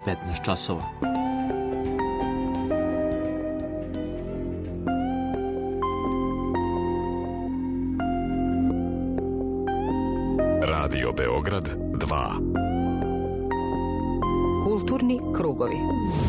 15 časova. Radio Beograd 2. Kulturni krugovi.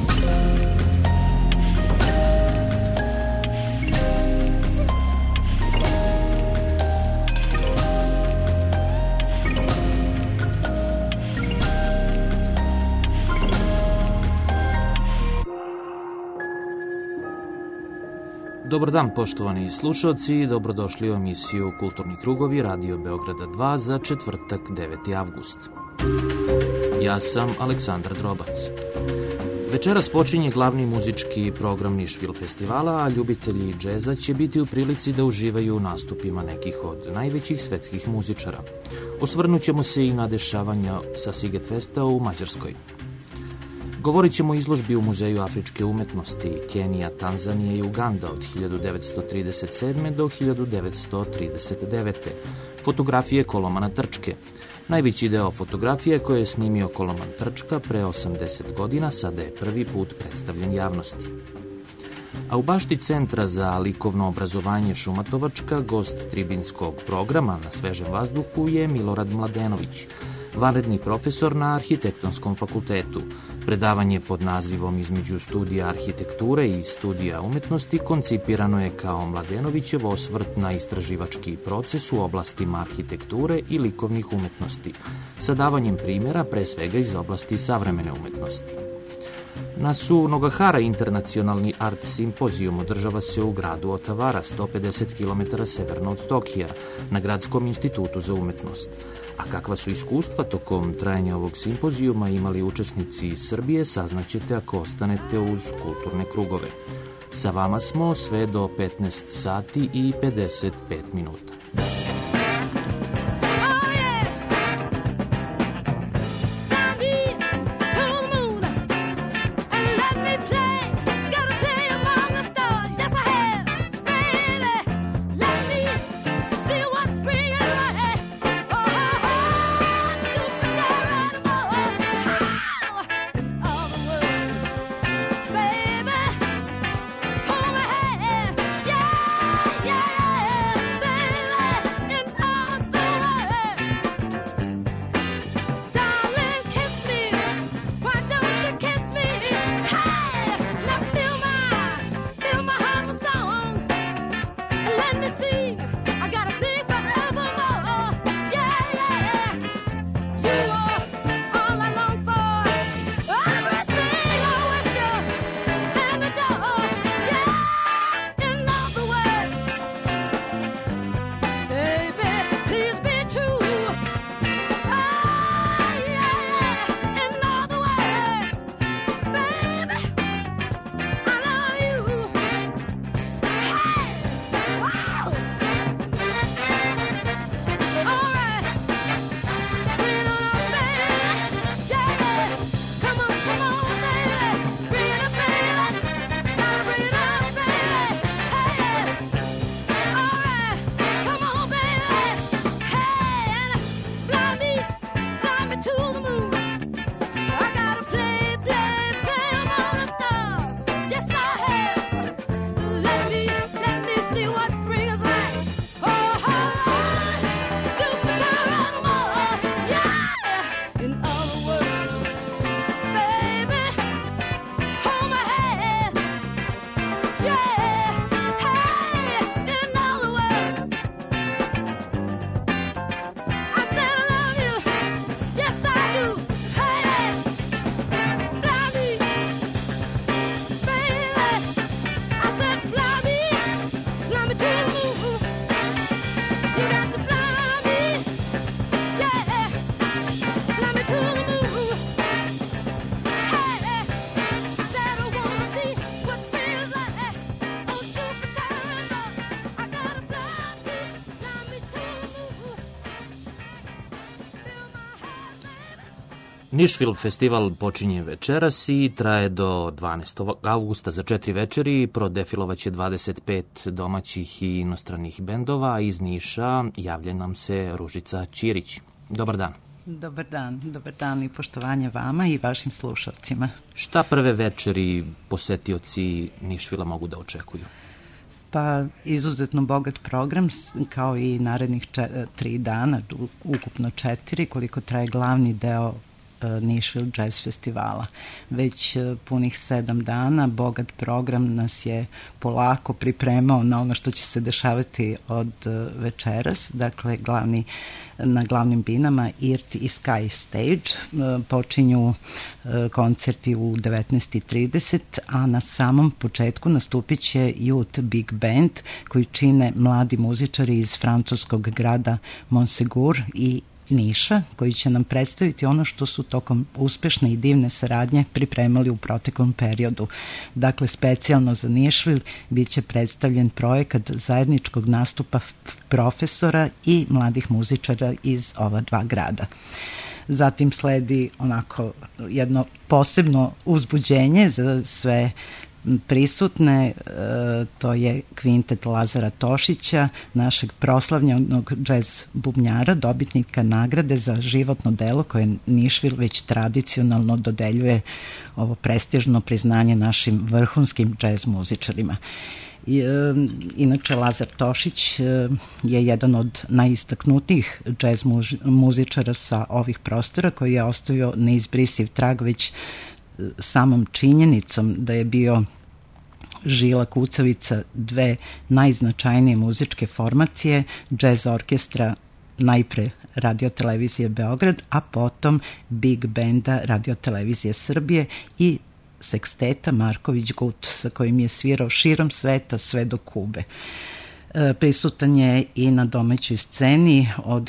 Dobar dan, poštovani slušalci, dobrodošli u emisiju Kulturni krugovi Radio Beograda 2 za četvrtak 9. avgust. Ja sam Aleksandar Drobac. Večeras počinje glavni muzički program Niš Film Festivala, a ljubitelji džeza će biti u prilici da uživaju u nastupima nekih od najvećih svetskih muzičara. Osvrnut ćemo se i na dešavanja sa Sziget Festa u Mađarskoj. Govorit ćemo o izložbi u Muzeju afričke umetnosti Kenija, Tanzanija i Uganda od 1937. do 1939. Fotografije Kolomana Trčke. Najveći deo fotografije koje je snimio Koloman Trčka pre 80 godina sada je prvi put predstavljen javnosti. A u bašti Centra za likovno obrazovanje Šumatovačka gost tribinskog programa Na svežem vazduhu je Milorad Mladenović, vanredni profesor na Arhitektonskom fakultetu. Predavanje pod nazivom Između studija arhitekture i studija umetnosti koncipirano je kao Mladenovićev osvrt na istraživački proces u oblastima arhitekture i likovnih umetnosti, sa davanjem primjera pre svega iz oblasti savremene umetnosti. Nasu Nogahara internacionalni art simpozijum održava se u gradu Otavara, 150 km severno od Tokija, na Gradskom institutu za umetnost. A kakva su iskustva tokom trajanja ovog simpozijuma imali učesnici iz Srbije, saznaćete ako ostanete uz kulturne krugove. Sa vama smo sve do 15 sati i 55 minuta. Niš Film Festival počinje večeras i traje do 12. avgusta za 4 večeri. Prodefilovaće 25 domaćih i inostranih bendova. Iz Niša javlja nam se Ružica Ćirić. Dobar dan. Dobar dan i poštovanje vama i vašim slušalcima. Šta prve večeri posetioci Nišvila mogu da očekuju? Pa izuzetno bogat program, kao i narednih 3 dana, ukupno 4, koliko traje glavni deo Nišvil Jazz Festivala. Već punih 7 dana bogat program nas je polako pripremao na ono što će se dešavati od večeras. Dakle, na glavnim binama IRT i Sky Stage počinju koncerti u 19:30, a na samom početku nastupit će Youth Big Band koji čine mladi muzičari iz francuskog grada Montsegur i Niša, koji će nam predstaviti ono što su tokom uspešne i divne saradnje pripremali u proteklom periodu. Dakle, specijalno za Nišvil bit će predstavljen projekat zajedničkog nastupa profesora i mladih muzičara iz ova 2 grada. Zatim sledi onako jedno posebno uzbuđenje za sve prisutne, to je kvintet Lazara Tošića, našeg proslavljenog džez bubnjara, dobitnika nagrade za životno delo koje Nišvil već tradicionalno dodeljuje ovo prestižno priznanje našim vrhunskim džez muzičarima. Inače, Lazar Tošić je jedan od najistaknutijih džez muzičara sa ovih prostora, koji je ostavio neizbrisiv trag već samom činjenicom da je bio žila kucavica 2 najznačajnije muzičke formacije, džez orkestra najpre Radio-televizije Beograd, a potom Big Benda Radio-televizije Srbije i seksteta Marković Gut, sa kojim je svirao širom sveta sve do Kube. Prisutan je i na domaćoj sceni od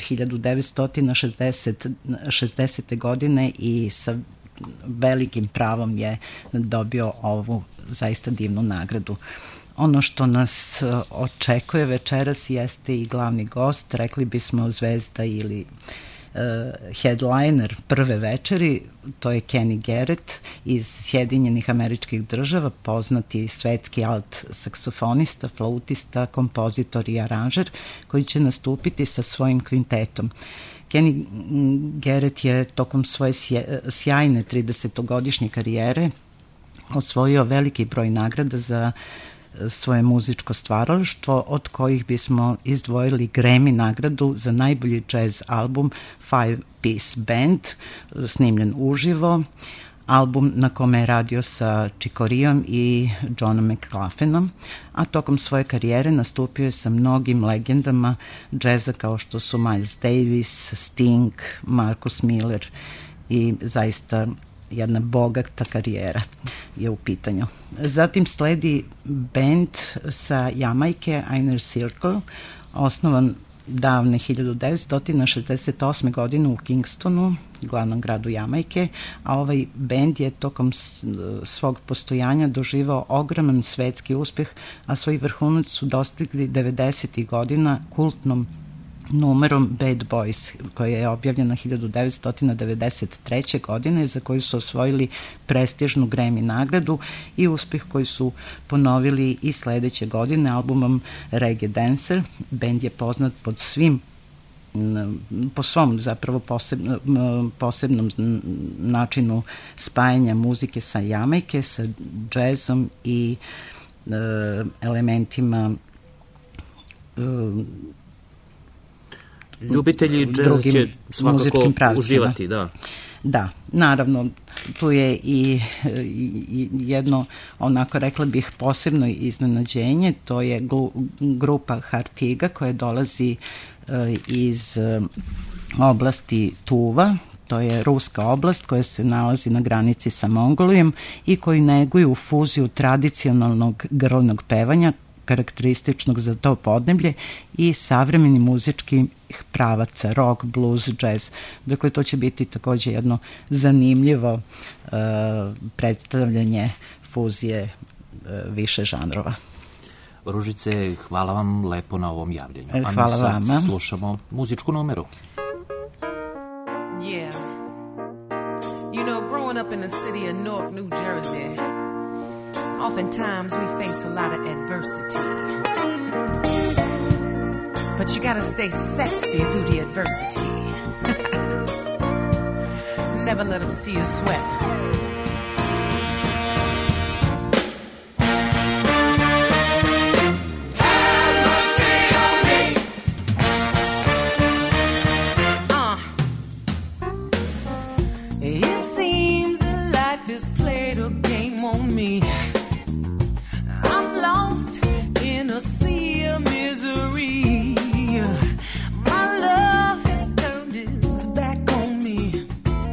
1960. godine i sa velikim pravom je dobio ovu zaista divnu nagradu. Ono što nas očekuje večeras jeste i glavni gost, rekli bismo zvezda ili headliner prve večeri, to je Kenny Garrett iz Sjedinjenih Američkih Država, poznati svetski alt saksofonista, flautista, kompozitor i aranžer, koji će nastupiti sa svojim kvintetom. Kenny Garrett je tokom svoje sjajne 30-godišnje karijere osvojio veliki broj nagrada za svoje muzičko stvaralaštvo, od kojih bismo izdvojili Grammy nagradu za najbolji jazz album Five Piece Band, snimljen uživo, album na kome je radio sa Chicorijom i Johnom McLaughlinom, a tokom svoje karijere nastupio je sa mnogim legendama džeza kao što su Miles Davis, Sting, Marcus Miller i zaista jedna bogata karijera je u pitanju. Zatim sledi band sa Jamajke, Inner Circle, osnovan davne 1968. godine u Kingstonu, glavnom gradu Jamajke, a ovaj bend je tokom svog postojanja doživao ogroman svetski uspeh, a svoj vrhunac su dostigli 90. godina kultnom numerom Bad Boys, koja je objavljena 1993. godine, za koju su osvojili prestižnu Grammy nagradu i uspeh koji su ponovili i sledeće godine albumom Reggae Dancer. Band je poznat po svom zapravo posebnom načinu spajanja muzike sa Jamajke, sa džezom i elementima ljubitelji džeza će svakako uživati, da. Da, naravno, tu je i jedno, onako rekla bih, posebno iznenađenje, to je grupa Hartiga koja dolazi iz oblasti Tuva, to je ruska oblast koja se nalazi na granici sa Mongolijom i koji neguju fuziju tradicionalnog grlnog pevanja, karakterističnog za to podneblje, i savremeni muzičkih pravaca, rock, blues, jazz. Dakle, to će biti takođe jedno zanimljivo predstavljanje fuzije više žanrova. Ružice, hvala vam lepo na ovom javljanju. Hvala vama. A mi sad slušamo muzičku numeru. Yeah. You know, growing up in the city of Newark, New Jersey, oftentimes we face a lot of adversity. But you gotta stay sexy through the adversity. never let them see you sweat. It seems that life has played a game on me. I'm lost in a sea of misery. My love has turned its back on me.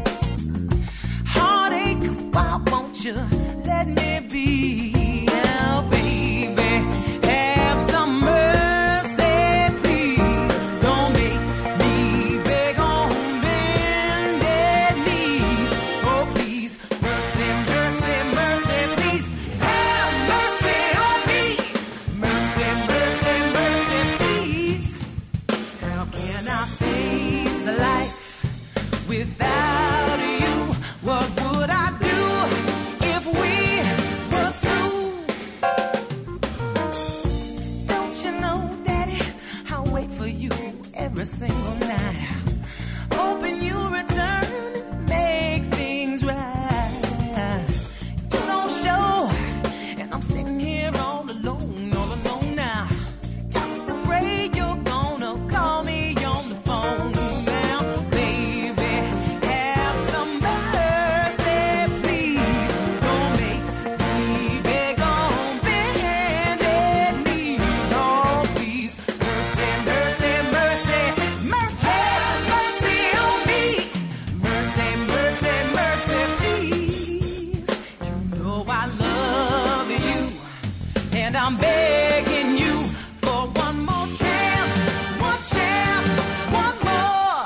Heartache, why won't you let me be? Now, baby, have some mercy, please. Don't make me beg on bended knees. Oh, please, mercy, mercy, mercy, please. Have mercy on me. Mercy, mercy, mercy, please. How can I face life without you? What would I do if we were through? Don't you know, Daddy, I'll wait for you every single night, hoping you return, make things right. You don't show, and I'm sitting here all alone now, just afraid you're gonna call me on the phone. Now, baby, have some mercy, please. Don't make me beg on bended knees. Oh, please, mercy, mercy, mercy, mercy, mercy on me. Mercy, mercy, mercy, please. You know I love you, and I'm begging you for one more chance, one more.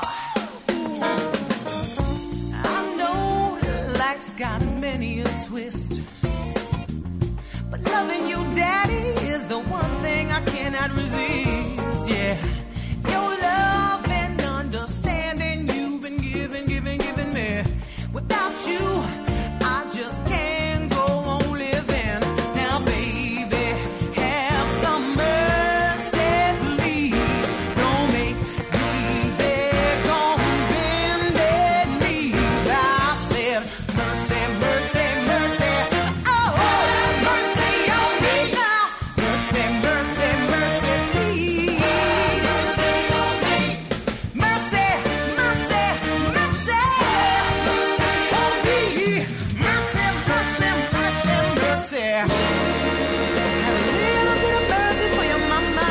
I know life's got many a twist, but loving you, Daddy, is the one thing I cannot resist. Yeah, your love and understanding you've been giving me. Without you, I just can't go on living. Now, baby, have some mercy, please. Don't make me beg on bended knees. I said, mercy, mercy, mercy. Oh, mercy on me now. Mercy, mercy, mercy, please. Mercy on me. Mercy, mercy, mercy. Mercy on me. Mercy, mercy, mercy, mercy. Have a little bit of mercy for your mama.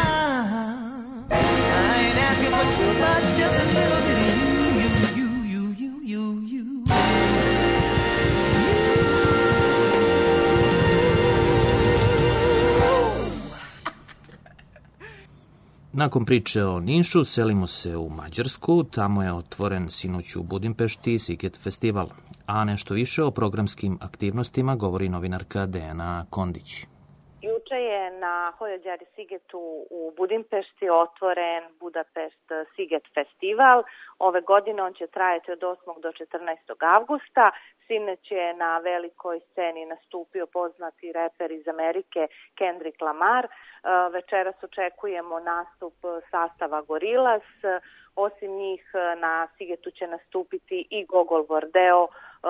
I ain't asking for too much, just a little bit of you. Nakon priče o Nišu selimo se u Mađarsku, tamo je otvoren sinoć u Budimpešti Siget festival, a nešto više o programskim aktivnostima govori novinarka Dejana Kondić. Juče je na Hojađari Sigetu u Budimpešti otvoren Budapest Siget festival. Ove godine on će trajati od 8. do 14. avgusta. Sinoć je na velikoj sceni nastupio poznati reper iz Amerike Kendrick Lamar. Večeras očekujemo nastup sastava Gorillaz. Osim njih na Sigetu će nastupiti i Gogol Bordello,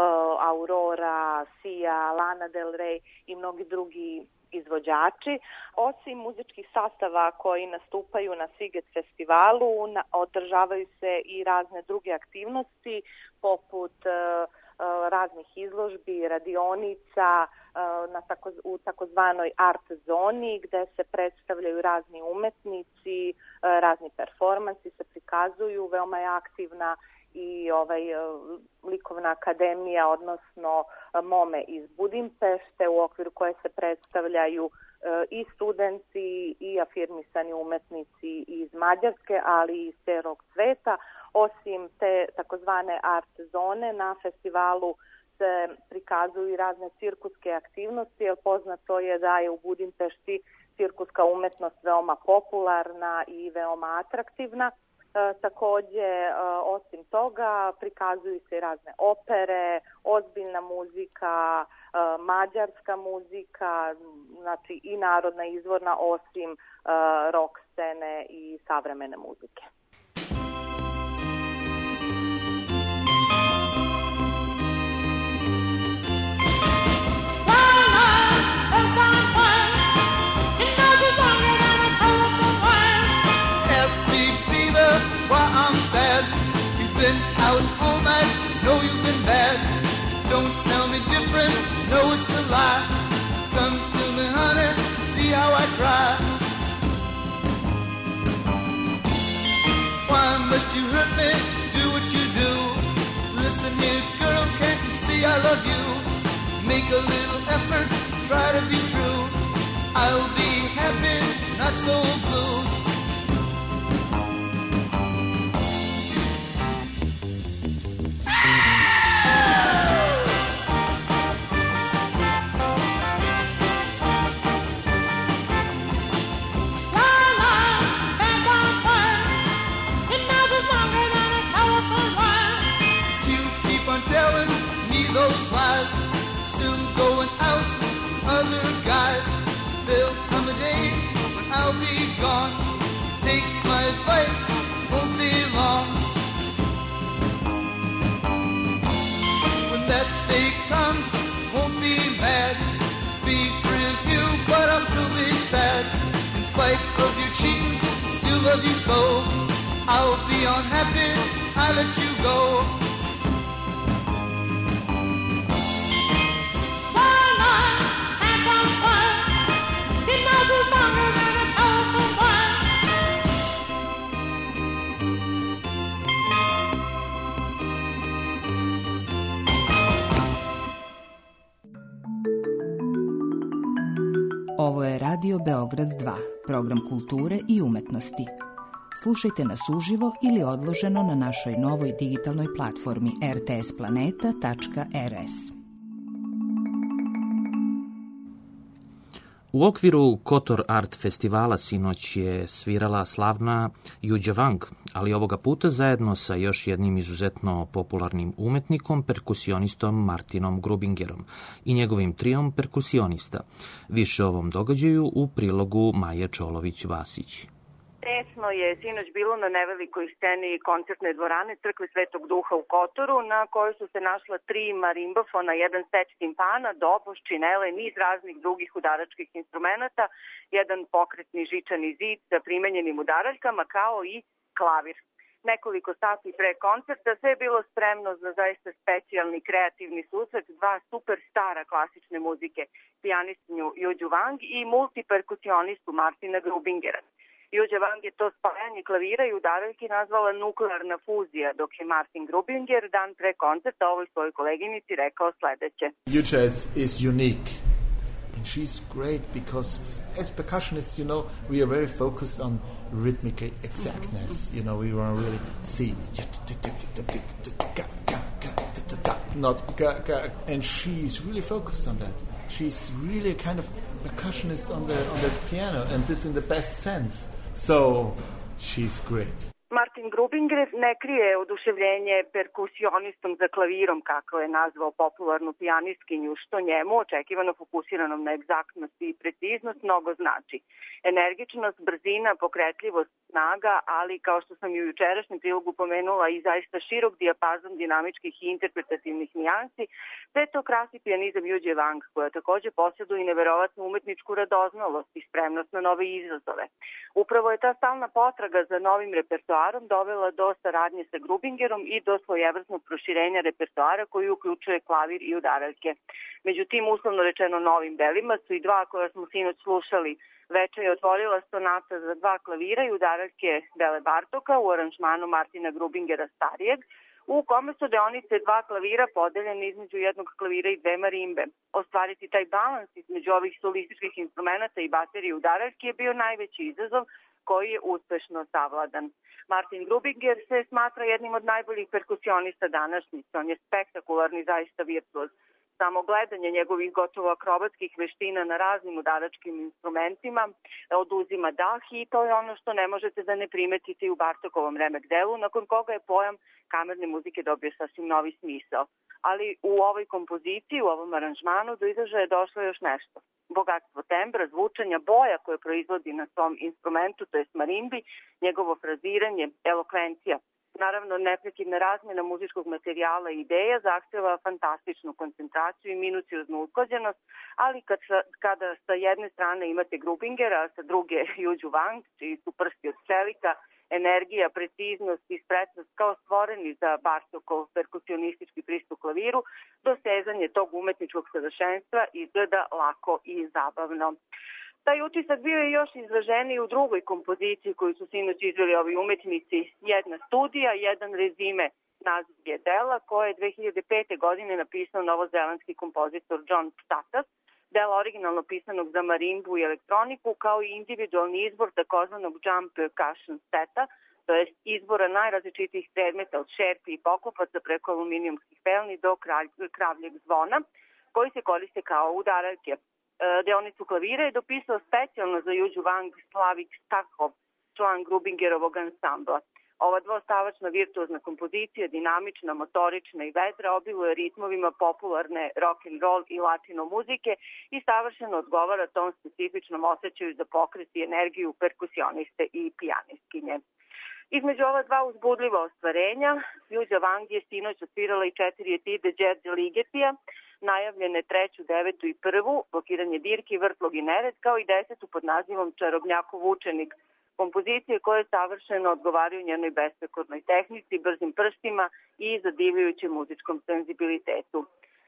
Aurora, Sia, Lana Del Rey i mnogi drugi izvođači. Osim muzičkih sastava koji nastupaju na Siget festivalu, održavaju se i razne druge aktivnosti poput raznih izložbi, radionica u takozvanoj art zoni gde se predstavljaju razni umetnici, razni performansi se prikazuju, veoma je aktivna i likovna akademija, odnosno MOME iz Budimpešte, u okviru koje se predstavljaju i studenti i afirmisani umetnici iz Mađarske, ali i iz celog sveta. Osim te takozvane art zone, na festivalu se prikazuju i razne cirkuske aktivnosti, jer poznato je da je u Budimpešti cirkuska umetnost veoma popularna i veoma atraktivna. Takođe, osim toga, prikazuju se i razne opere, ozbiljna muzika, mađarska muzika, znači i narodna izvorna, osim rock scene i savremene muzike. different, no, it's a lie. Come to me, honey, see how I cry. Why must you hurt me, do what you do? Listen here, girl, can't you see I love you? Make a little effort, try to be true. I'll be happy, not so blue. Love you so, I'll be unhappy, I'll let you go. Ovo je Radio Beograd 2, program kulture i umetnosti. Slušajte nas uživo ili odloženo na našoj novoj digitalnoj platformi rtsplaneta.rs. U okviru Kotor Art festivala sinoć je svirala slavna Juđa Vang, ali ovoga puta zajedno sa još jednim izuzetno popularnim umetnikom, perkusionistom Martinom Grubingerom i njegovim triom perkusionista. Više o ovom događaju u prilogu Maje Čolović-Vasić. Tesno je sinoć bilo na nevelikoj sceni koncertne dvorane Crkve Svetog Duha u Kotoru, na kojoj su se našla 3 marimbafona, jedan set timpana, doboš, činele, niz raznih drugih udaračkih instrumenta, jedan pokretni žičani zid sa primenjenim udaraljkama, kao i klavir. Nekoliko sati pre koncerta sve je bilo spremno za zaista specijalni kreativni susret dva superstara klasične muzike, pijanistnju Juđu Vang i multiperkusionistu Martina Grubingera. Juđa Vang je to spajanje klavira i udaraljki nazvala nuklearna fuzija, dok je Martin Grubinger dan pre koncerta ovoj svojoj koleginici rekao sledeće. Juđa is unique. And she's great because as percussionists, you know, we are very focused on rhythmic exactness. You know, we want to really see not and she's really focused on that. She's really a kind of percussionist on the piano, and this in the best sense. So she's great. Martin Grubinger ne krije oduševljenje perkusionistom za klavirom, kako je nazvao popularnu pijanistkinju, što njemu, očekivano fokusiranom na egzaktnost i preciznost, mnogo znači. Energičnost, brzina, pokretljivost, snaga, ali kao što sam i u jučerašnjem prilogu pomenula i zaista širok dijapazon dinamičkih i interpretativnih nijansi, sve to krasi pijanizam Juđe Vang, koja takođe posjeduje i neverovatnu umetničku radoznalost i spremnost na nove izazove. Upravo je ta stalna potraga za novim repertoarom dovela do saradnje sa Grubingerom i do svojevrsnog proširenja repertoara koji uključuje klavir i udaraljke. Međutim, uslovno rečeno novim delima su i dva koja smo sinoć slušali. Večer je otvorila sonata za 2 klavira i udaraljke Bele Bartoka u aranžmanu Martina Grubingera starijeg, u kome su deonice 2 klavira podeljene između jednog klavira i 2 marimbe. Ostvariti taj balans između ovih solističkih instrumenta i baterije i udaraljke je bio najveći izazov koji je uspešno savladan. Martin Grubinger se smatra jednim od najboljih perkusionista današnjice. On je spektakularni, zaista virtuoz. Samo gledanje njegovih gotovo akrobatskih veština na raznim udaračkim instrumentima oduzima dah i to je ono što ne možete da ne primetite i u Bartokovom remek delu, nakon koga je pojam kamerne muzike dobio sasvim novi smisao. Ali u ovoj kompoziciji, u ovom aranžmanu do izražaja je došlo još nešto. Bogatstvo tembra, zvučanja, boja koje proizvodi na svom instrumentu, to je marimbi, njegovo fraziranje, elokvencija. Naravno, neprekidna razmjena muzičkog materijala i ideja zahteva fantastičnu koncentraciju i minucioznu usklađenost, ali kada sa jedne strane imate Grubingera, a sa druge Juđu Vang, čiji su prsti od čelika, energija, preciznost i spretnost kao stvoreni za Bartokov perkusionistički pristup klaviru, dosezanje tog umetničkog savršenstva izgleda lako i zabavno. Taj utisak bio je još izraženiji u drugoj kompoziciji koju su sinoć izveli ovi umetnici. Jedna studija, jedan rezime, naziv je dela koje je 2005. godine napisao novozelandski kompozitor John Psathas, dela originalno pisanog za marimbu i elektroniku, kao i individualni izbor takozvanog jump percussion seta, to jest izbora najrazličitijih predmeta od šerpi i poklopaca preko aluminijumskih pelni do kravljeg zvona, koji se koriste kao udaraljke. Deonicu klavira je dopisao specijalno za Juđu Wang Slavik Stakhov, član Grubingerovog ansambla. Ova dvostavačna virtuozna kompozicija, dinamična, motorična i vedra, obiluje ritmovima popularne rock and roll i latino muzike i savršeno odgovara tom specifičnom osjećaju za pokret i energiju perkusioniste i pijanistkinje. Između ova dva uzbudljiva ostvarenja, Juđa Wang je sinoć odsvirala i 4 etide Đerđe Ligetija, najavljene 3., 9. i 1., blokiranje dirki, vrtlog i nered, kao i 10. pod nazivom Čarobnjakov učenik, kompozicije koje savršeno odgovaraju njenoj besprekornoj tehnici, brzim prstima i zadivljujućem muzičkom senzibilitetu.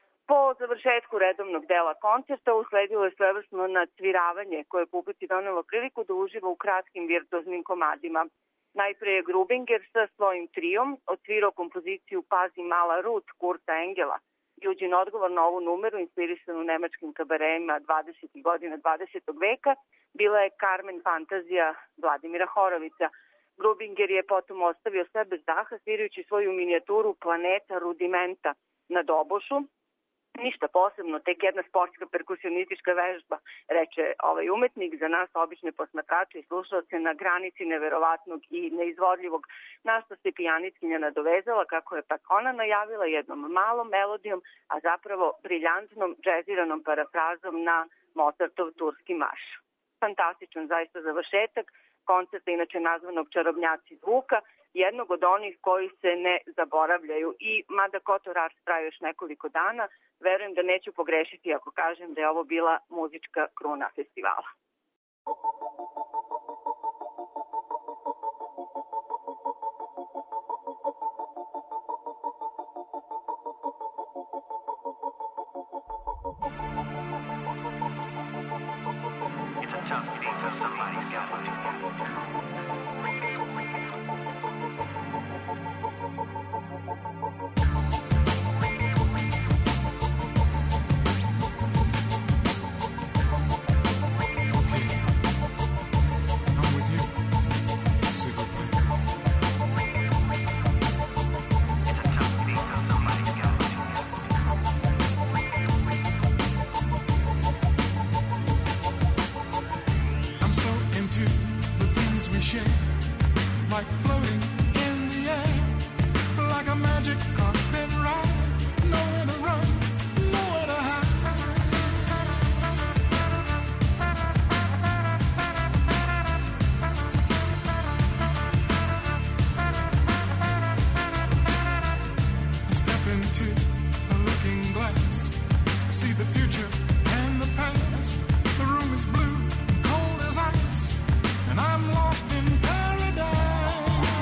Po završetku redovnog dela koncerta usledilo je svevrsno nacviravanje koje je publici donelo priliku da uživa u kratkim virtuoznim komadima. Najpre je Grubinger sa svojim trijom odsvirao kompoziciju Pazi mala Rut Kurta Engela. Juđin odgovor na ovu numeru, inspirisanu nemačkim kabarejima 20. godina 20. veka, bila je Carmen Fantazija Vladimira Horovića. Grubinger je potom ostavio sve bez daha, svirajući svoju minijaturu Planeta Rudimenta na dobošu. Ništa posebno, tek jedna sportska perkusionistička vežba, reče ovaj umetnik, za nas obične posmatrače i slušalce na granici neverovatnog i neizvodljivog, na što se pijanistkinja nadovezala, kako je pak ona najavila, jednom malom melodijom, a zapravo briljantnom džeziranom parafrazom na Mozartov turski marš. Fantastičan zaista završetak koncerta, inače nazvanog Čarobnjaci zvuka, jednog od onih koji se ne zaboravljaju. I mada Koto Rars traje još nekoliko dana, verujem da neću pogrešiti ako kažem da je ovo bila muzička kruna festivala. It's a tough thing for somebody's got to do. Like floating in the air, like a magic carpet ride, nowhere to run, nowhere to hide. Step into a looking glass, see the future and the past. The room is blue, cold as ice, and I'm lost in paradise.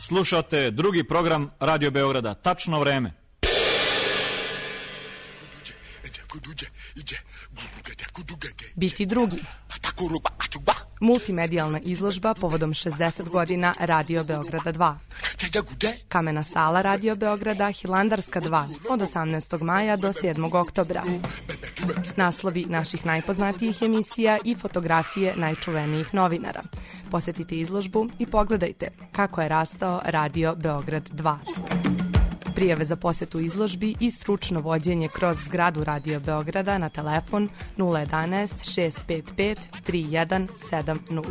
Slušate drugi program Radio Beograda. Tačno vreme. Biti drugi. Multimedijalna izložba povodom 60 godina Radio Beograda 2. Kamena sala Radio Beograda Hilandarska 2 od 18. maja do 7. oktobra. Naslovi naših najpoznatijih emisija i fotografije najčuvenijih novinara. Posetite izložbu i pogledajte kako je rastao Radio Beograd 2. Prijave za posetu izložbi i stručno vođenje kroz zgradu Radio Beograda na telefon 011 655 3170.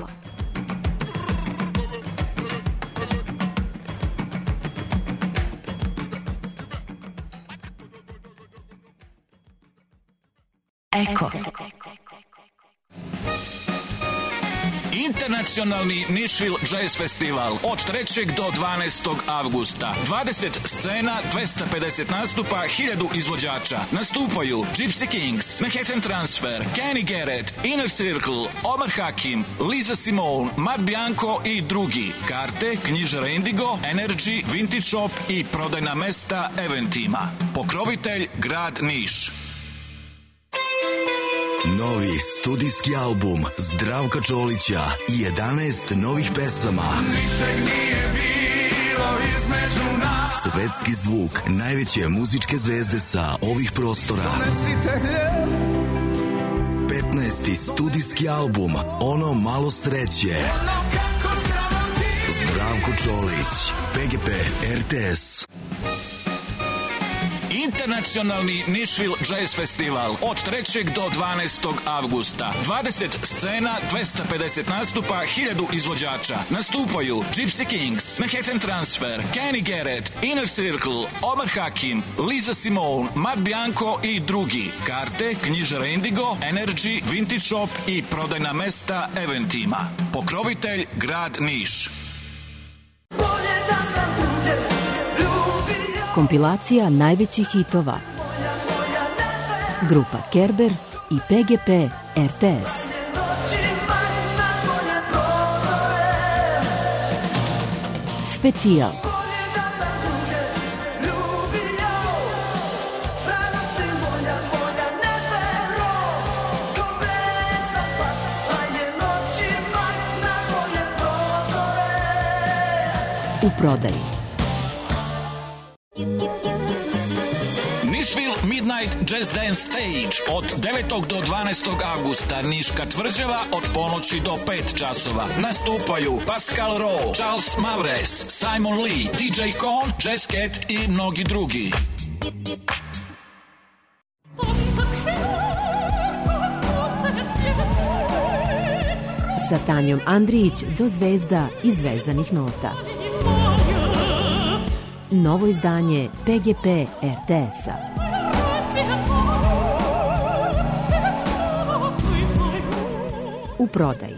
Eko. Internacionalni Nišvil Jazz Festival od 3. do 12. avgusta. 20 scena, 250 nastupa, 1000 izvođača. Nastupaju Gypsy Kings, Manhattan Transfer, Kenny Garrett, Inner Circle, Omar Hakim, Lisa Simone, Matt Bianco i drugi. Karte, knjižara Indigo, Energy, Vintage Shop i prodajna mesta Eventima. Pokrovitelj grad Niš. Novi studijski album Zdravka Čolića i 11 novih pesama. Ničeg nije bilo između nas. Svetski zvuk najveće muzičke zvezde sa ovih prostora. 15. studijski album Ono malo sreće. Zdravko Čolić, PGP RTS. Internacionalni Nišvil Jazz Festival od 3. do 12. avgusta. 20 scena, 250 nastupa, 1000 izvođača. Nastupaju Gypsy Kings, Manhattan Transfer, Kenny Garrett, Inner Circle, Omar Hakim, Lisa Simone, Matt Bianco i drugi. Karte, knjižara Indigo, Energy, Vintage Shop i prodajna mesta Eventima. Pokrovitelj grad Niš. Kompilacija najvećih hitova. Grupa Kerber i PGP RTS. Specijal. U prodaji. Nišvil Midnight Jazz Dance Stage od 9. do 12. avgusta. Niška tvrđava od ponoći do 5 časova. Nastupaju Pascal Rowe, Charles Mavres, Simon Lee, DJ Kon, Jazz Cat i mnogi drugi. Sa Tanjom Andrijić do zvezda i zvezdanih nota. Novo izdanje PGP RTS-a. U prodaji.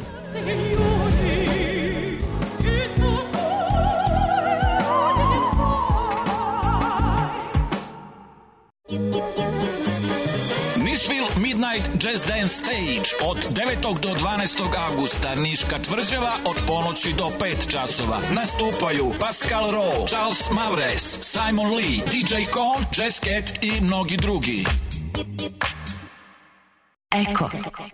Nišvil Midnight Jazz Dance Stage od 9. do 12. avgusta. Niška tvrđava od ponoći do 5 časova. Nastupaju Pascal Rowe, Charles Mavres, Simon Lee, DJ Kon, Jazz Cat i mnogi drugi. Eko.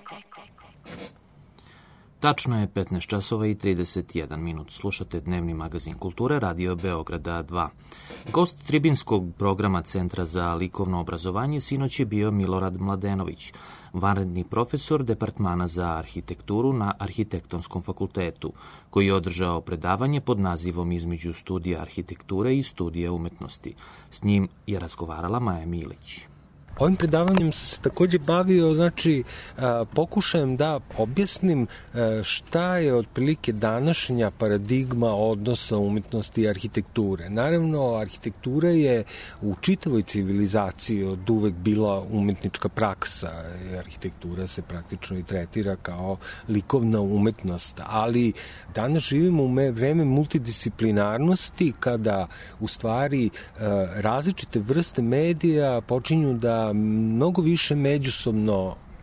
Tačno je 15 časova i 31 minut. Slušate dnevni magazin kulture Radio Beograda 2. Gost tribinskog programa Centra za likovno obrazovanje sinoć je bio Milorad Mladenović, vanredni profesor Departmana za arhitekturu na Arhitektonskom fakultetu, koji je održao predavanje pod nazivom Između studija arhitekture i studija umetnosti. S njim je razgovarala Maja Milić. Ovim predavanjem sam se takođe bavio, znači, pokušajem da objasnim šta je otprilike današnja paradigma odnosa umetnosti i arhitekture. Naravno, arhitektura je u čitavoj civilizaciji od uvek bila umetnička praksa. Arhitektura se praktično i tretira kao likovna umetnost, ali danas živimo u vreme multidisciplinarnosti kada u stvari različite vrste medija počinju da mnogo više međusobno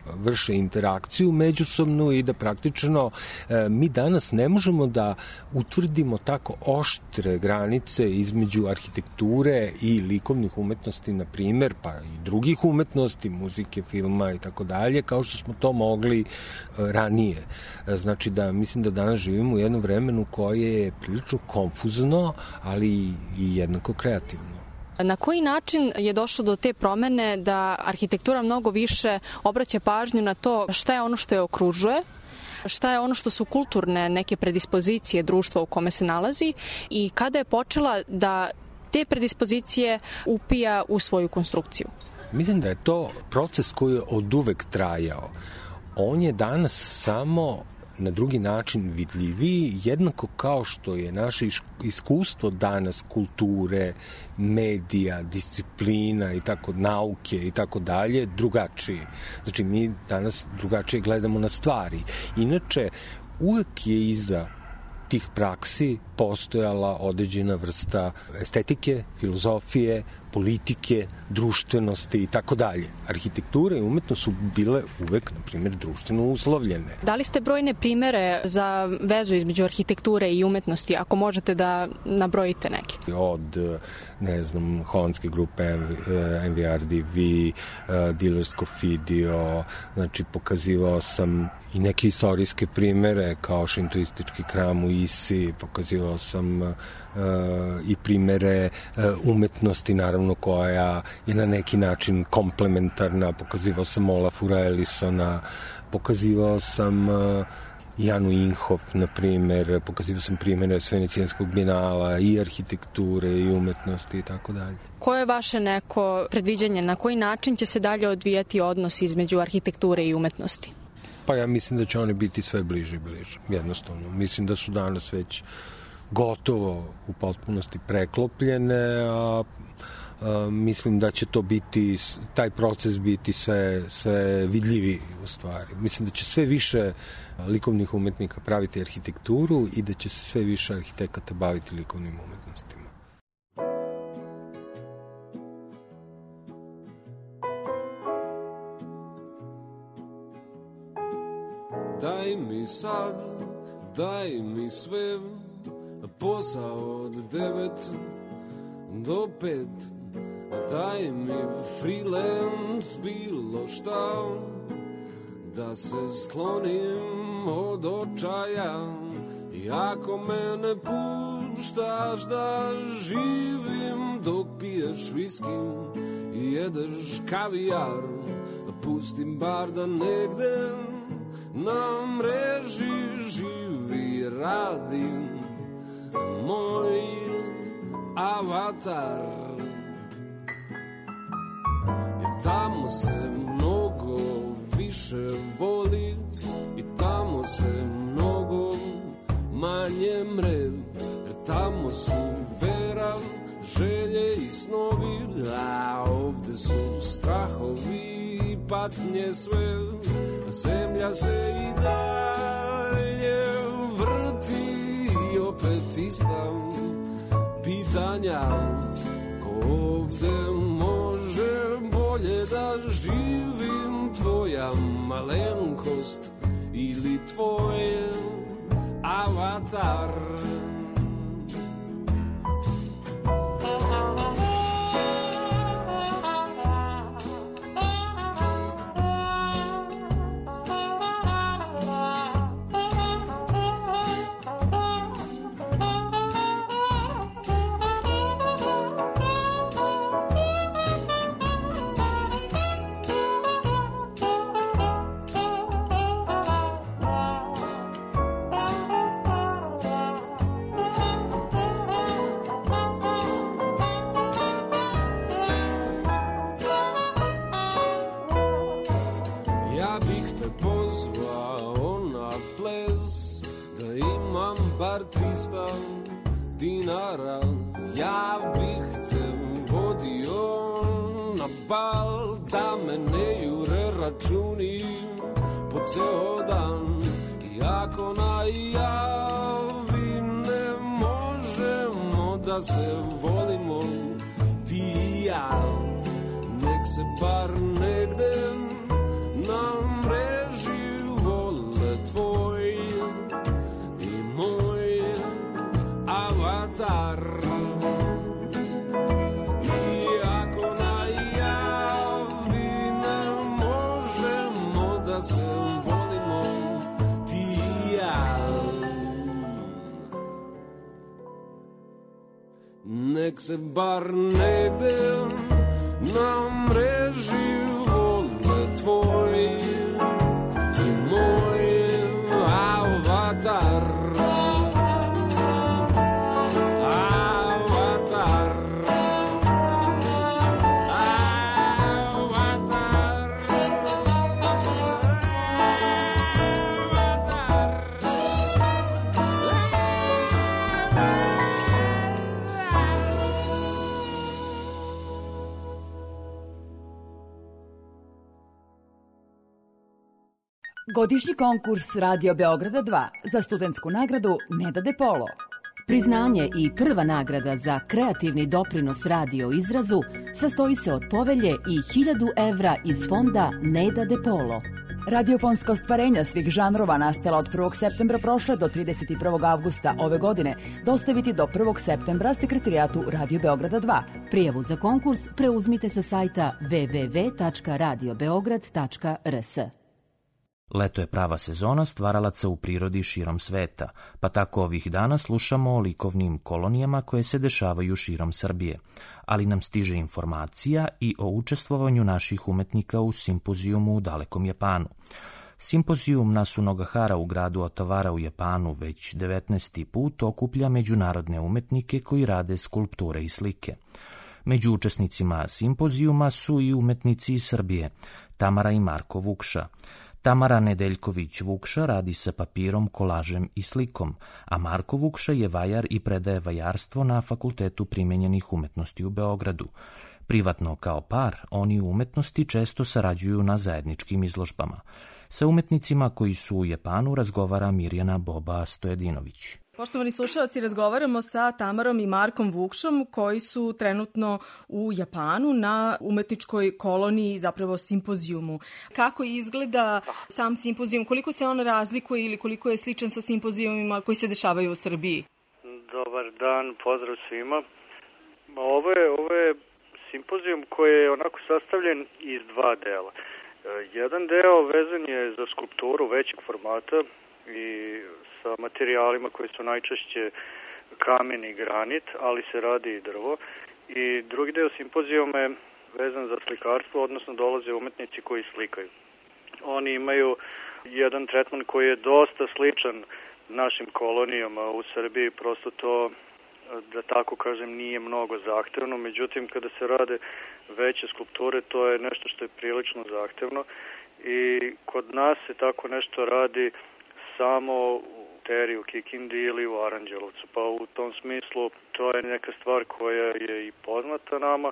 vrše interakciju međusobnu i da praktično mi danas ne možemo da utvrdimo tako oštre granice između arhitekture i likovnih umetnosti, na primer, pa i drugih umetnosti, muzike, filma i tako dalje, kao što smo to mogli ranije. Znači da mislim da danas živimo u jednom vremenu koje je prilično konfuzno, ali i jednako kreativno. Na koji način je došlo do te promene da arhitektura mnogo više obraća pažnju na to šta je ono što je okružuje, šta je ono što su kulturne neke predispozicije društva u kome se nalazi i kada je počela da te predispozicije upija u svoju konstrukciju? Mislim da je to proces koji je od uvek trajao. On je danas samo na drugi način vidljiviji, jednako kao što je naše iskustvo danas kulture, medija, disciplina i tako, nauke i tako dalje drugačije. Znači mi danas drugačije gledamo na stvari. Inače, uvek je iza tih praksi postojala određena vrsta estetike, filozofije, politike, društvenosti i tako dalje. Arhitektura i umetnost su bile uvek, na primjer, društveno uslovljene. Dali ste brojne primere za vezu između arhitekture i umetnosti, ako možete da nabrojite neke? Od, ne znam, holandske grupe NVRDV, Dealers Cofidio, znači pokazivao sam i neke istorijske primere kao šintoistički hram u Isi, pokazivao sam i primere umetnosti, naravno, koja je na neki način komplementarna. Pokazivao sam Olafura Ellisona, pokazivao sam Janu Inhof, na primer, pokazivao sam primere s Venecijanskog binala i arhitekture i umetnosti i tako dalje. Koje je vaše neko predviđanje, na koji način će se dalje odvijati odnos između arhitekture i umetnosti? Pa ja mislim da će one biti sve bliže i bliže, jednostavno. Mislim da su danas već gotovo u potpunosti preklopljene, a mislim da će to biti, taj proces biti sve vidljiviji u stvari. Mislim da će sve više likovnih umetnika praviti arhitekturu i da će se sve više arhitekata baviti likovnim umetnostima. Daj mi sad, daj mi sve, posao od 9 do 5. Daj mi freelance, bilo šta, da se sklonim od očaja. I ako me ne puštaš da živim dok piješ viski i jedeš kavijar, pustim bar da negde na mreži živi, radi moj avatar. Jer tamo se mnogo više voli i tamo se mnogo manje mre. Jer tamo su vera, želje i snovi, a ovde su strahovi i patnje sve. Zemlja se i dalje vrti i opet ista pitanja. Ko ovde može bolje da živim, tvoja malenkost ili tvoj avatar? Dinara, ja bih te vodio na bal, da me ne jure računi po ceo dan. I ako najavi ne možemo da se volimo ti i ja, nek se bar negde nam samo ti i ja. Nek se bar negde na mreži vode tvoj i moj avatar. Godišnji konkurs Radio Beograda 2 za studentsku nagradu Neda De Polo. Priznanje i prva nagrada za kreativni doprinos radio izrazu sastoji se od povelje i 1000 evra iz fonda Neda De Polo. Radiofonska ostvarenja svih žanrova nastala od 1. septembra prošle do 31. avgusta ove godine dostaviti do 1. septembra sekretarijatu Radio Beograda 2. Prijavu za konkurs preuzmite sa sajta www.radiobeograd.rs. Leto je prava sezona stvaralaca u prirodi širom sveta, pa tako ovih dana slušamo o likovnim kolonijama koje se dešavaju širom Srbije, ali nam stiže informacija i o učestvovanju naših umetnika u simpozijumu u dalekom Japanu. Simpozijum Nasunogahara u gradu Otavara u Japanu već 19. put okuplja međunarodne umetnike koji rade skulpture i slike. Među učesnicima simpozijuma su i umetnici iz Srbije, Tamara i Marko Vukša. Tamara Nedeljković-Vukša radi sa papirom, kolažem i slikom, a Marko Vukša je vajar i predaje vajarstvo na Fakultetu primenjenih umetnosti u Beogradu. Privatno kao par, oni u umetnosti često sarađuju na zajedničkim izložbama. Sa umetnicima koji su u Japanu razgovara Mirjana Boba Stojedinović. Poštovani slušalci, razgovaramo sa Tamarom i Markom Vukšom koji su trenutno u Japanu na umetničkoj koloniji, zapravo simpozijumu. Kako izgleda sam simpozijum? Koliko se on razlikuje ili koliko je sličan sa simpozijumima koji se dešavaju u Srbiji? Dobar dan, pozdrav svima. Ovo je simpozijum koji je onako sastavljen iz dva dela. Jedan deo vezan je za skulpturu većeg formata i sa materijalima koji su najčešće kamen i granit, ali se radi i drvo. I drugi deo simpozijuma je vezan za slikarstvo, odnosno dolaze umetnici koji slikaju. Oni imaju jedan tretman koji je dosta sličan našim kolonijama u Srbiji, prosto to, da tako kažem, nije mnogo zahtevno, međutim kada se rade veće skulpture, to je nešto što je prilično zahtevno i kod nas se tako nešto radi samo u Teri, u Kikindi ili u Aranđelovcu, pa u tom smislu to je neka stvar koja je i poznata nama,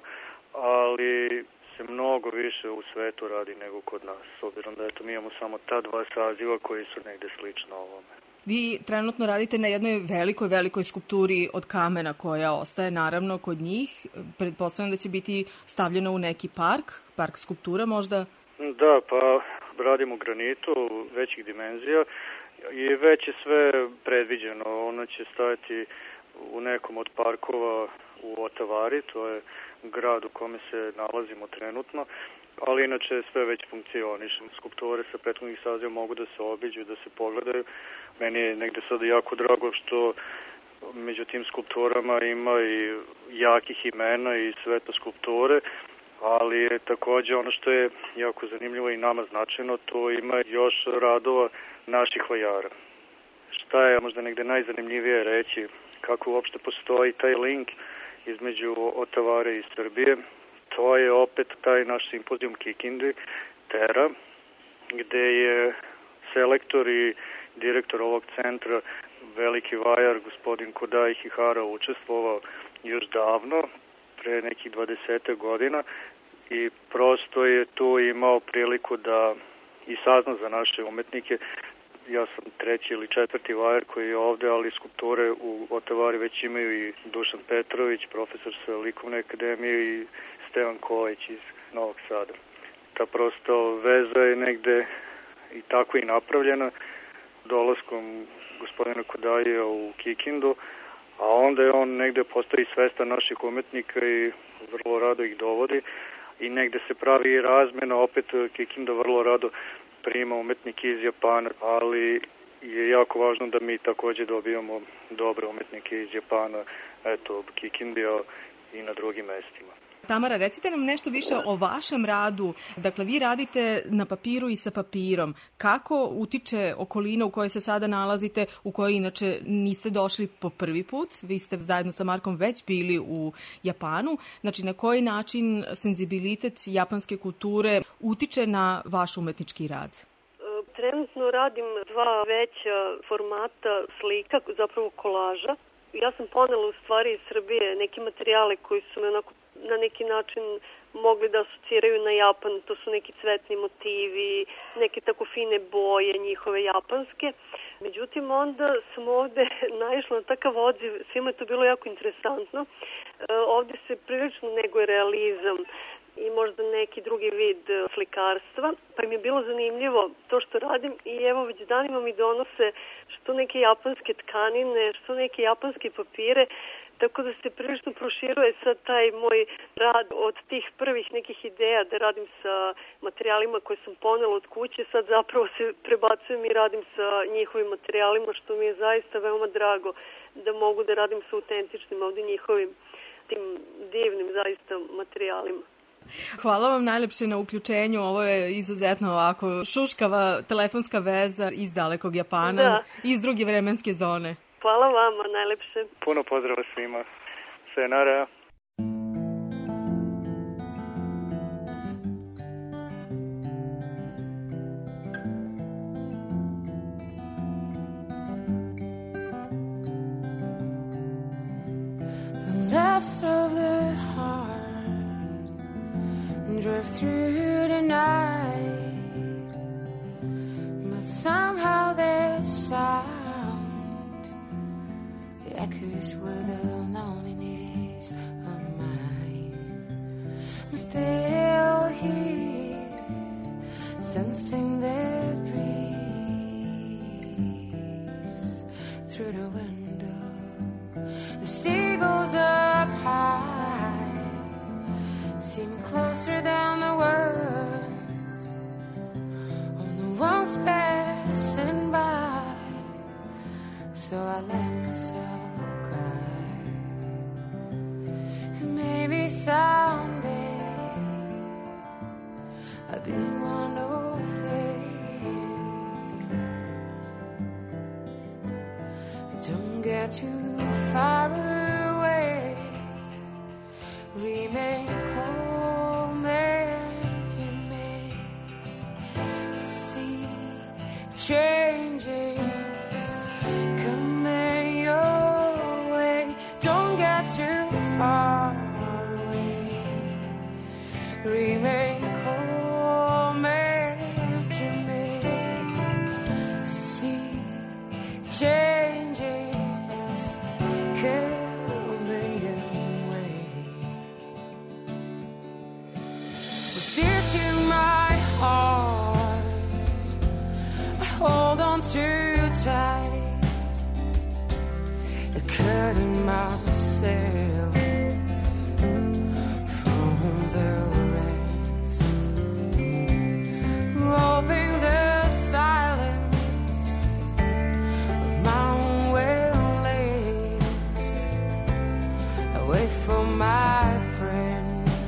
ali se mnogo više u svetu radi nego kod nas, s obzirom da eto, mi imamo samo ta dva saziva koji su negde slično ovome. Vi trenutno radite na jednoj velikoj skulpturi od kamena koja ostaje naravno kod njih. Pretpostavljam da će biti stavljena u neki park skulptura možda? Da, pa radimo granitu većih dimenzija i već je sve predviđeno. Ona će stajati u nekom od parkova u Otavari, to je grad u kome se nalazimo trenutno, ali inače sve već funkcioniše. Skulpture sa prethodnih saziva mogu da se obiđu, da se pogledaju. Meni je negde sada jako drago što među tim skulpturama ima i jakih imena i sve to skulpture, ali je takođe ono što je jako zanimljivo i nama značajno, to ima još radova naših vajara. Šta je možda negde najzanimljivije reći, kako uopšte postoji taj link između Otavare i Srbije, to je opet taj naš simpozijum Kikindi, Tera, gde je selektor i direktor ovog centra, veliki vajar, gospodin Kodai Hihara, učestvovao još davno, pre nekih 20 godina i prosto je tu imao priliku da i sazna za naše umetnike. Ja sam 3. ili 4. vajar koji je ovde, ali skulpture u Otavari već imaju i Dušan Petrović, profesor sa Likovne akademije i Stevan Kojić iz Novog Sada. Ta prosto veza je negde i tako i napravljena dolaskom gospodina Kodaija u Kikindu, a onda je on negde postoji svestan naših umetnika i vrlo rado ih dovodi i negde se pravi razmena, opet Kikinda vrlo rado prima umetnike iz Japana, ali je jako važno da mi takođe dobijamo dobre umetnike iz Japana, eto, Kikindija i na drugim mestima. Tamara, recite nam nešto više o vašem radu. Dakle, vi radite na papiru i sa papirom. Kako utiče okolina u kojoj se sada nalazite, u kojoj inače niste došli po prvi put? Vi ste zajedno sa Markom već bili u Japanu. Znači, na koji način senzibilitet japanske kulture utiče na vaš umetnički rad? Trenutno radim 2 veća formata slika, zapravo kolaža. Ja sam ponela u stvari iz Srbije neke materijale koji su me onako na neki način mogli da asociraju na Japan. To su neki cvetni motivi, neke tako fine boje njihove japanske. Međutim, onda sam ovde naišla na takav odziv, svima je to bilo jako interesantno. Ovde se prilično neguje realizam i možda neki drugi vid slikarstva, pa im je bilo zanimljivo to što radim i evo već danima mi donose što neke japanske tkanine, što neke japanske papire, tako da se prilično proširuje sad taj moj rad od tih prvih nekih ideja da radim sa materijalima koje sam ponela od kuće, sad zapravo se prebacujem i radim sa njihovim materijalima, što mi je zaista veoma drago da mogu da radim sa autentičnim ovde njihovim tim divnim zaista materijalima. Hvala vam najlepše na uključenju. Ovo je izuzetno ovako šuškava telefonska veza iz dalekog Japana, iz druge vremenske zone. Hvala vama najlepše. Puno pozdrava svima. Sayonara. The laughs of the heart drift through the night, but somehow their sound echoes with the loneliness of mine. I'm still here, sensing that breeze through the window. The seagulls up high seem closer than the words of the ones passing by. So I let myself cry. And maybe someday I'll be one of them. Don't get too far away. Remain calm and you may see changes coming your way. Don't get too far away. Remain calm and you may see changes coming your way. Dear to my heart, I hold on too tight, cutting myself from the rest, hoping the silence of my own will last away from my friend.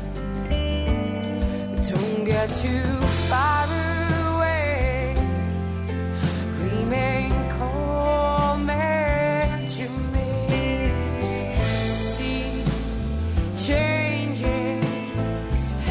Don't get too far away. Remain calm and you may see changes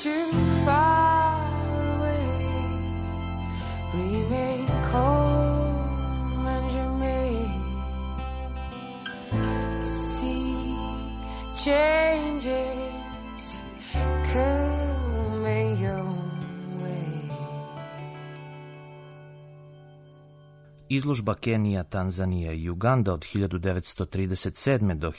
too far away. Remain cold and you may see changes coming your way. Izložba Kenija, Tanzanija i Uganda od 1937. do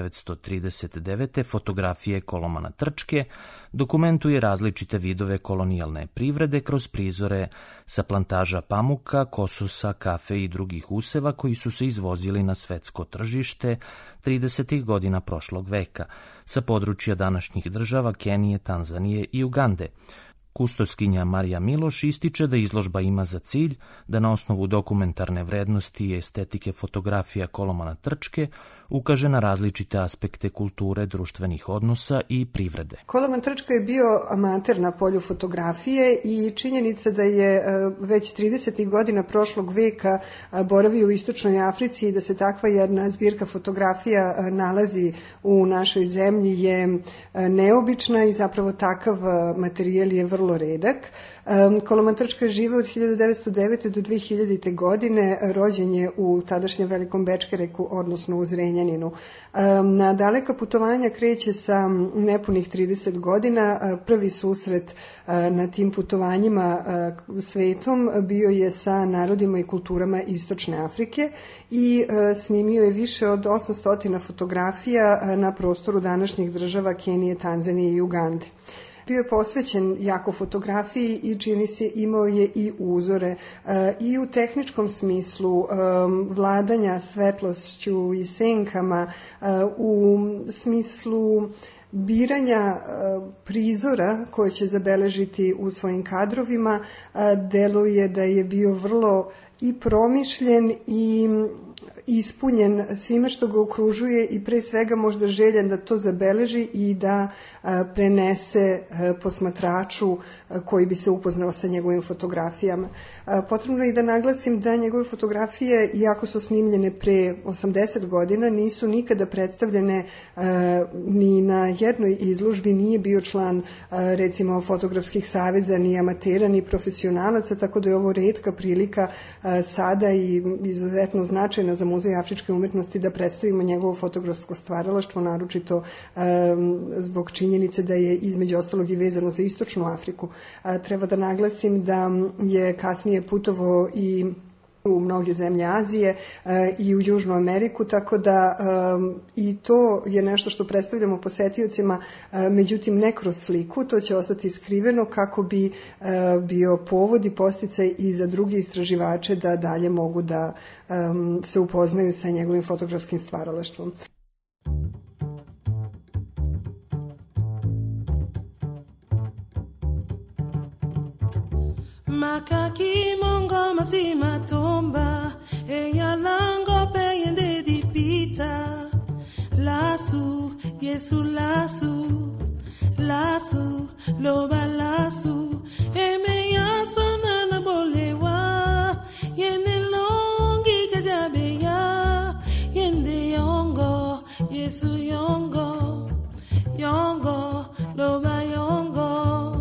1939. fotografije Kolomana Trčke dokumentuje različite vidove kolonijalne privrede kroz prizore sa plantaža pamuka, kosusa, kafe i drugih useva koji su se izvozili na svetsko tržište 30. godina prošlog veka sa područja današnjih država Kenije, Tanzanije i Ugande. Kustoskinja Marija Miloš ističe da izložba ima za cilj da na osnovu dokumentarne vrednosti i estetike fotografija Kolomana Trčke ukaže na različite aspekte kulture, društvenih odnosa i privrede. Koloman Trčka je bio amater na polju fotografije i činjenica da je već 30. godina prošlog veka boravio u Istočnoj Africi i da se takva jedna zbirka fotografija nalazi u našoj zemlji je neobična i zapravo takav materijal je vrlo redak. Koloman Trčka žive od 1909. do 2000. godine, rođen je u tadašnjem Velikom Bečkereku, odnosno u Zrenjaninu. Na daleka putovanja kreće sa nepunih 30 godina. Prvi susret na tim putovanjima svetom bio je sa narodima i kulturama Istočne Afrike i snimio je više od 800 fotografija na prostoru današnjih država Kenije, Tanzanije i Ugande. Bio je posvećen jako fotografiji i čini se imao je i uzore i u tehničkom smislu vladanja svetlošću i senkama, u smislu biranja prizora koje će zabeležiti u svojim kadrovima. Deluje da je bio vrlo i promišljen i ispunjen svime što ga okružuje i pre svega možda željan da to zabeleži i da prenese posmatraču koji bi se upoznao sa njegovim fotografijama. Potrebno je i da naglasim da njegove fotografije, iako su snimljene pre 80 godina, nisu nikada predstavljene ni na jednoj izložbi, nije bio član recimo fotografskih saveza, ni amatera, ni profesionalaca, tako da je ovo retka prilika sada i izuzetno značajna za Muzej afričke umetnosti da predstavimo njegovo fotografsko stvaralaštvo, naročito zbog činjenice da je između ostalog i vezano za Istočnu Afriku. Treba da naglasim da je kasnije putovao i u mnoge zemlje Azije i u Južnu Ameriku, tako da i to je nešto što predstavljamo posetiocima, međutim ne kroz sliku, to će ostati skriveno kako bi bio povod i podsticaj i za druge istraživače da dalje mogu da se upoznaju sa njegovim fotografskim stvaralaštvom. Makaki mongo masima tomba eya lango peyende di pita lasu Yesu lasu lasu loba lasu eme ya sana na bolewa yene longi kajabe ya yende yongo Yesu yongo yongo loba yongo.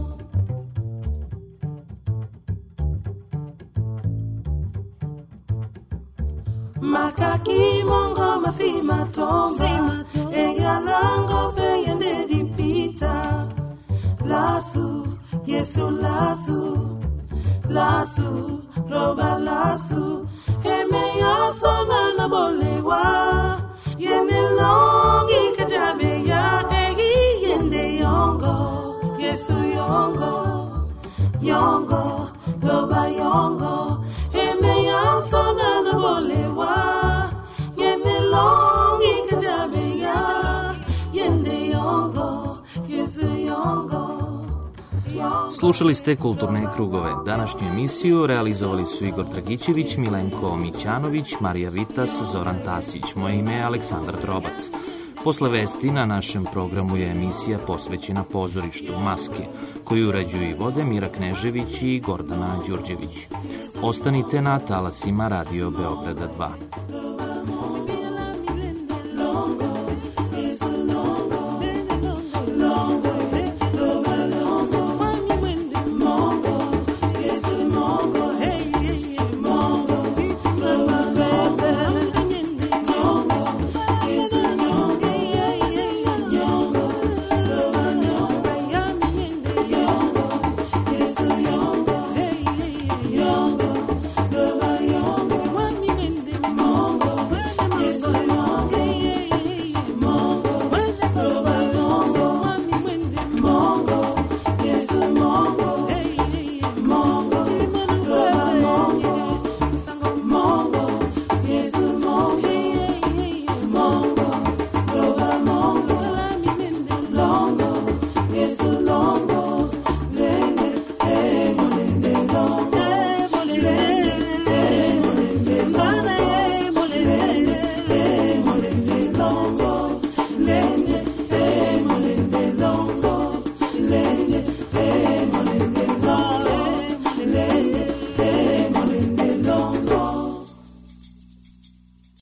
Makaki mongo masima tomba eya lango peyende di pita lasu Yesu lasu lasu loba lasu eme ya sana na bolewa yene longi kajabe ya egi yende yongo Yesu yongo yongo loba yongo eme ya sana na bolewa yene longi kajabe ya yende yongo Yesu yongo. Slušali ste Kulturne krugove. Današnju emisiju realizovali su Igor Dragićević, Milenko Mićanović, Marija Vitas, Zoran Tasić. Moje ime je Aleksandar Drobac. Posle vesti na našem programu je emisija posvećena pozorištu Maske, koju uređuju i vode Mira Knežević i Gordana Đurđević. Ostanite na talasima Radio Beograda 2.